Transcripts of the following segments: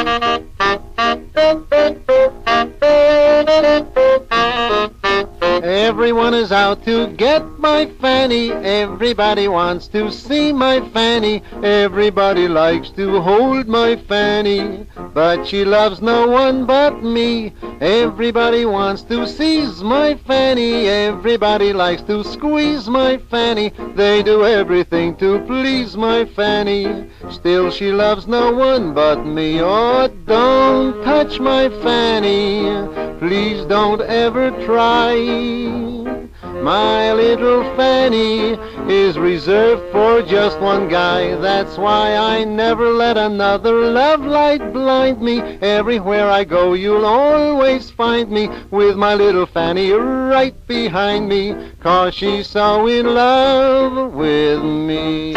Everyone is out to get my Fanny. Everybody wants to see my Fanny. Everybody likes to hold my Fanny, but she loves no one but me. Everybody wants to seize my Fanny. Everybody likes to squeeze my Fanny. They do everything to please my Fanny. Still she loves no one but me. Oh, don't touch my Fanny. Please don't ever try. My little Fanny is reserved for just one guy. That's why I never let another love light blind me. Everywhere I go you'll always find me with my little Fanny right behind me, 'cause she's so in love with me.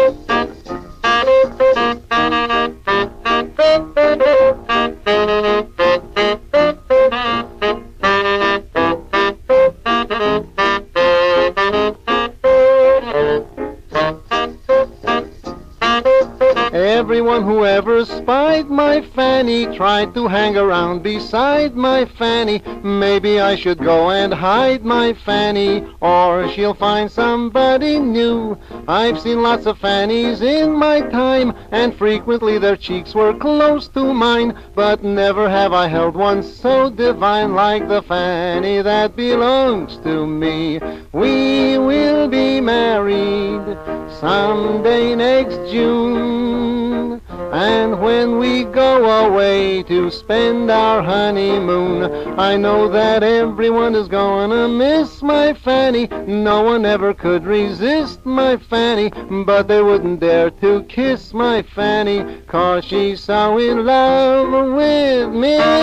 Everyone who ever spied my Fanny tried to hang around beside my Fanny. Maybe I should go and hide my Fanny, or she'll find somebody new. I've seen lots of Fannies in my time, and frequently their cheeks were close to mine, but never have I held one so divine like the Fanny that belongs to me. We will be married someday next June, and when we go away to spend our honeymoon, I know that everyone is gonna miss my Fanny. No one ever could resist my Fanny, but they wouldn't dare to kiss my Fanny, 'cause she's so in love with me.